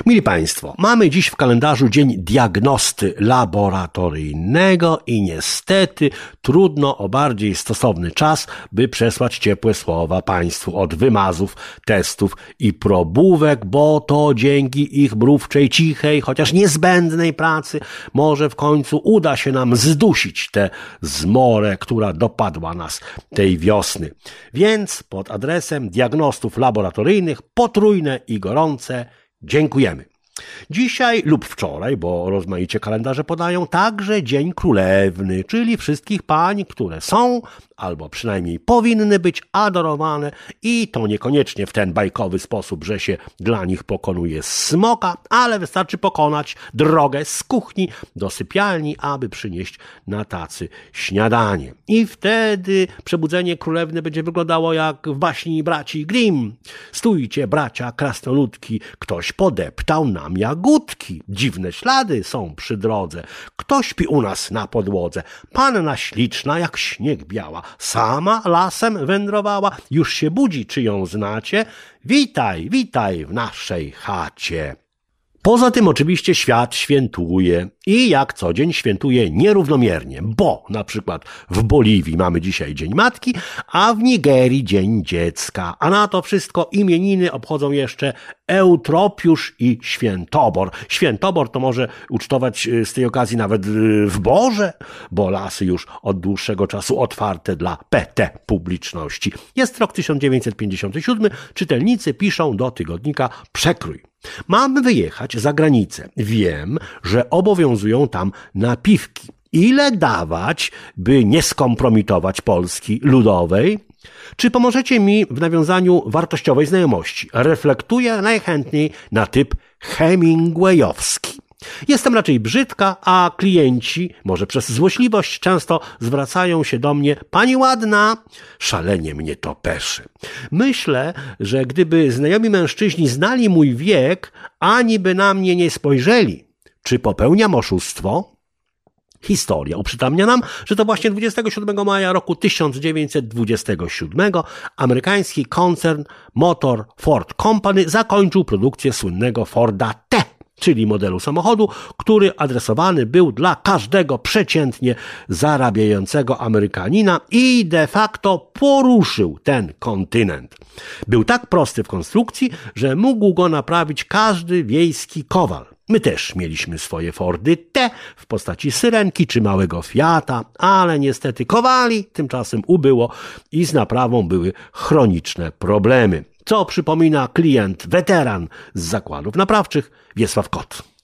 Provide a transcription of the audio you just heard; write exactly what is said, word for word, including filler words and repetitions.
Mili Państwo, mamy dziś w kalendarzu dzień diagnosty laboratoryjnego i niestety trudno o bardziej stosowny czas, by przesłać ciepłe słowa Państwu od wymazów, testów i probówek, bo to dzięki ich mrówczej, cichej, chociaż niezbędnej pracy może w końcu uda się nam zdusić tę zmorę, która dopadła nas tej wiosny. Więc pod adresem diagnostów laboratoryjnych potrójne i gorące dziękujemy. Dzisiaj lub wczoraj, bo rozmaicie kalendarze podają, także Dzień Królewny, czyli wszystkich pań, które są albo przynajmniej powinny być adorowane i to niekoniecznie w ten bajkowy sposób, że się dla nich pokonuje smoka, ale wystarczy pokonać drogę z kuchni do sypialni, aby przynieść na tacy śniadanie. I wtedy przebudzenie królewny będzie wyglądało jak w baśni braci Grimm. Stójcie, bracia krasnoludki, ktoś podeptał nam jagódki. Dziwne ślady są przy drodze. Kto śpi u nas na podłodze? Panna śliczna jak śnieg biała. Sama lasem wędrowała. Już się budzi, czy ją znacie? Witaj, witaj w naszej chacie. Poza tym oczywiście świat świętuje i jak co dzień świętuje nierównomiernie, bo na przykład w Boliwii mamy dzisiaj Dzień Matki, a w Nigerii Dzień Dziecka, a na to wszystko imieniny obchodzą jeszcze Eutropiusz i Świętobor. Świętobor to może ucztować z tej okazji nawet w Boże, bo lasy już od dłuższego czasu otwarte dla P T publiczności. Jest rok tysiąc dziewięćset pięćdziesiąty siódmy, czytelnicy piszą do tygodnika Przekrój. Mam wyjechać za granicę. Wiem, że obowiązują tam napiwki. Ile dawać, by nie skompromitować Polski ludowej? Czy pomożecie mi w nawiązaniu wartościowej znajomości? Reflektuję najchętniej na typ hemingwayowski. Jestem raczej brzydka, a klienci, może przez złośliwość, często zwracają się do mnie: pani ładna. Szalenie mnie to peszy. Myślę, że gdyby znajomi mężczyźni znali mój wiek, ani by na mnie nie spojrzeli. Czy popełniam oszustwo? Historia uprzytamnia nam, że to właśnie dwudziestego siódmego maja roku tysiąc dziewięćset dwudziestego siódmego amerykański koncern Motor Ford Company zakończył produkcję słynnego Forda T, czyli modelu samochodu, który adresowany był dla każdego przeciętnie zarabiającego Amerykanina i de facto poruszył ten kontynent. Był tak prosty w konstrukcji, że mógł go naprawić każdy wiejski kowal. My też mieliśmy swoje Fordy T w postaci Syrenki czy małego Fiata, ale niestety kowali tymczasem ubyło i z naprawą były chroniczne problemy. Co przypomina klient weteran z zakładów naprawczych Wiesław Kot.